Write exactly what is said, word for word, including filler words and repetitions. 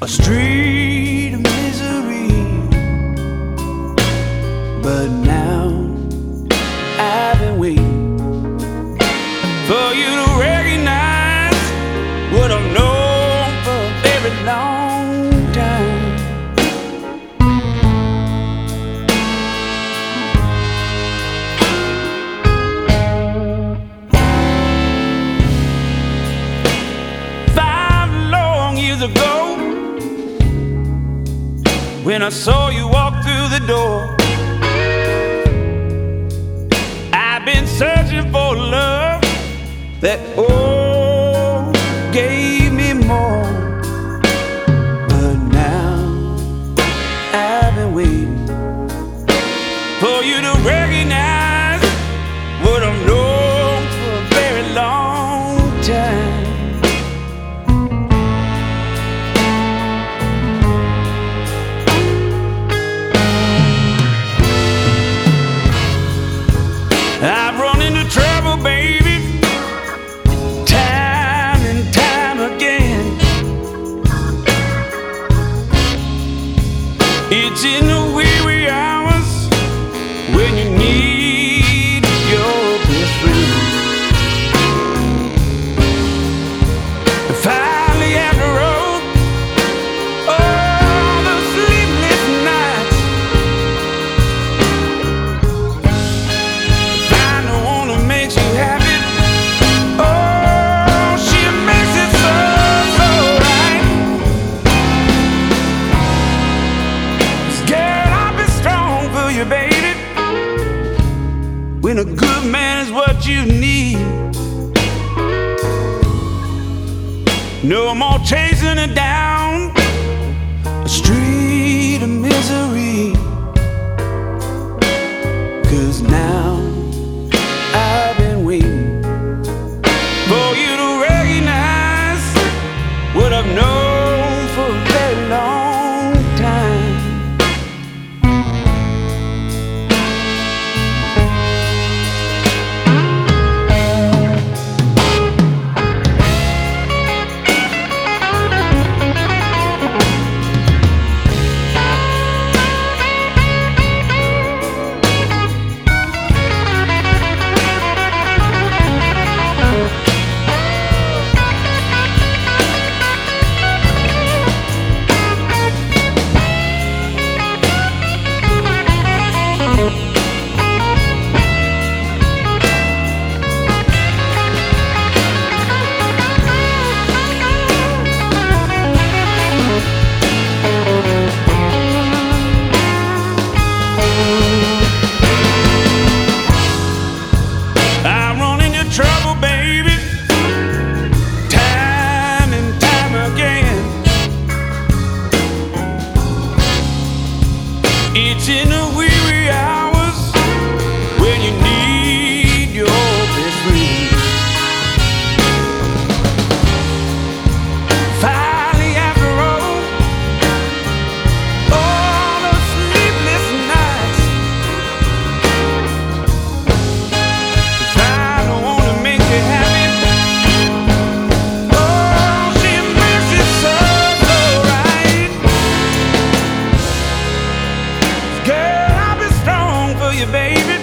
a street of misery. But now I've been waiting for you to recognize what I've known for a very long time. Five long years ago, when I saw you walk through the door, I've been searching for love that oh gave me more. But now I've been waiting for you to recognize what I've known for a very long time. I've run into trouble, baby, time and time again. It's in the wee wee hours when you need your best friend. Finally, after all, all the sleepless nights, find the one who makes you happy. Oh, she makes it so, so right. 'Cause girl, I'll be strong for you, baby, when a good man is what you need. No more chasing it down a street of misery. 'Cause now I've been waiting for you to recognize what I've known for a very long time. I run into trouble, baby, time and time again. It's in the wee wee hours when you need your best friend. Finally, after all, all the sleepless nights, find the one who makes you happy. Oh, she makes it so, so right. Girl, I'll be strong for you, baby,